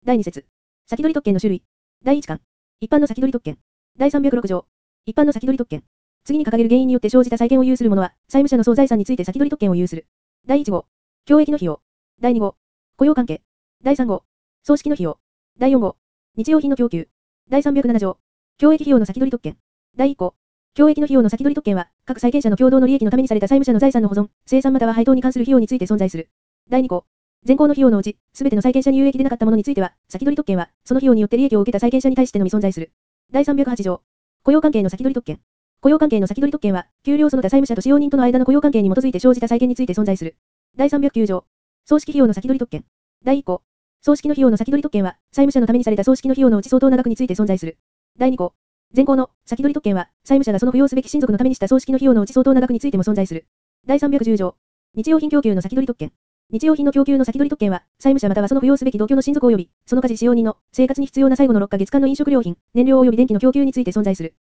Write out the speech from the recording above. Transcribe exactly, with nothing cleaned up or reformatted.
だいに節。先取り特権の種類。だいいち巻。一般の先取り特権。だいさんびゃくろく条。一般の先取り特権。次に掲げる原因によって生じた債権を有する者は、債務者の総財産について先取り特権を有する。だいいち号。教益の費用。だいに号。雇用関係。だいさん号。葬式の費用。だいよん号。日用品の供給。だいさんびゃくなな条。教益費用の先取り特権。だいいっ項。教益の費用の先取り特権は、各債権者の共同の利益のためにされた債務者の財産の保存、生産または配当に関する費用について存在する。だいに項。前項の費用のうち、すべての債権者に有益でなかったものについては、先取り特権は、その費用によって利益を受けた債権者に対してのみ存在する。だいさんびゃくはち条。雇用関係の先取り特権。雇用関係の先取り特権は、給料その他債務者と使用人との間の雇用関係に基づいて生じた債権について存在する。だいさんびゃくきゅう条。葬式費用の先取り特権。だいいっ項。葬式の費用の先取り特権は、債務者のためにされた葬式の費用のうち相当な額について存在する。だいに項。前項の先取り特権は、債務者がその扶養すべき親族のためにした葬式の費用のうち相当な額についても存在する。だいさんびゃくじゅう条。日用品供給の先取り特権。日用品の供給の先取り特権は、債務者またはその扶養すべき同居の親族及び、その家事使用人の生活に必要な最後のろっかげつかんの飲食料品、燃料及び電気の供給について存在する。